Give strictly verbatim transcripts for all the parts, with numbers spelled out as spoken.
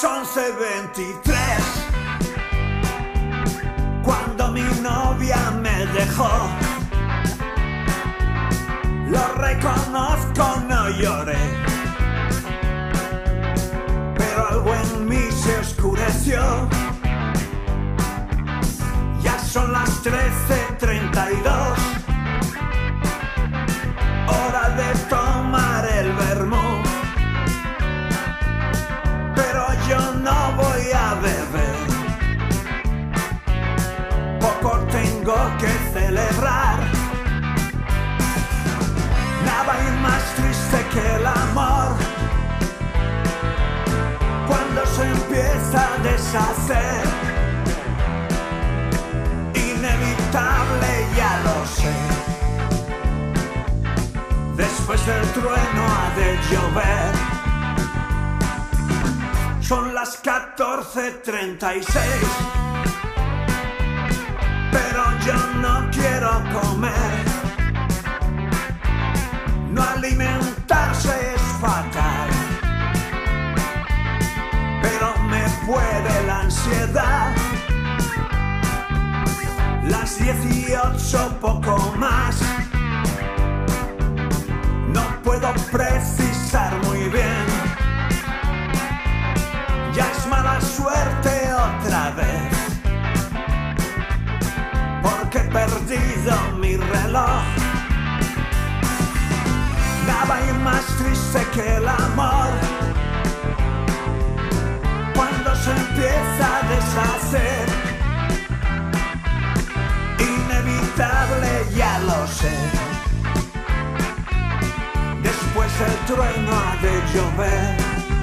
once veintitrés, cuando mi novia me dejó. Lo reconozco, no lloré, pero algo en mí se oscureció. Ya son las trece treinta y dos, hora de tomar el vermú, pero yo no voy a beber. Poco tengo que celebrar. Nada hay más triste que el amor, cuando se empieza a deshacer. Inevitable, ya lo sé. Después del trueno ha de llover. Son las catorce treinta y seis, pero yo no quiero comer. No alimentarse es fatal, pero me puede la ansiedad. Las dieciocho, poco más. No puedo precisar muy bien. Ya es mala suerte otra vez, porque he perdido mi reloj. Nada hay más triste que el amor, cuando se empieza a deshacer. Inevitable, ya lo sé. Después el trueno ha de llover.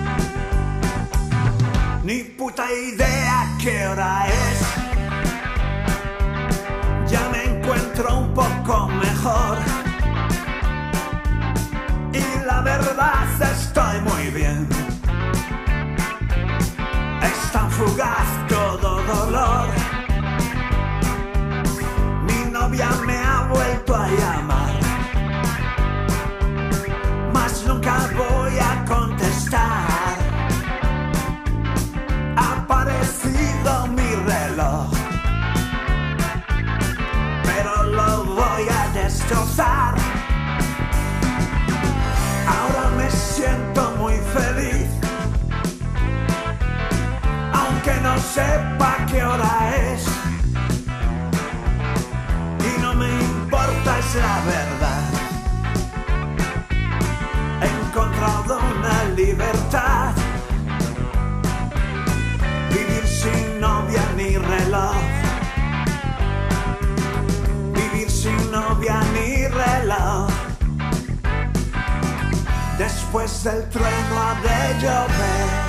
Ni puta idea qué hora es. Ya me encuentro un poco mejor. Y la verdad estoy muy bien. Es tan fugaz todo dolor. Mi novia me ha vuelto a llamar, mas nunca voy a contestar. Ha aparecido mi reloj, pero lo voy a destrozar. Ahora me siento muy feliz, aunque no sepa qué hora es. Y no me importa, es la verdad. He encontrado una libertad. Vivir sin novia ni reloj. Vivir sin novia ni reloj. Después del trueno ha de llover.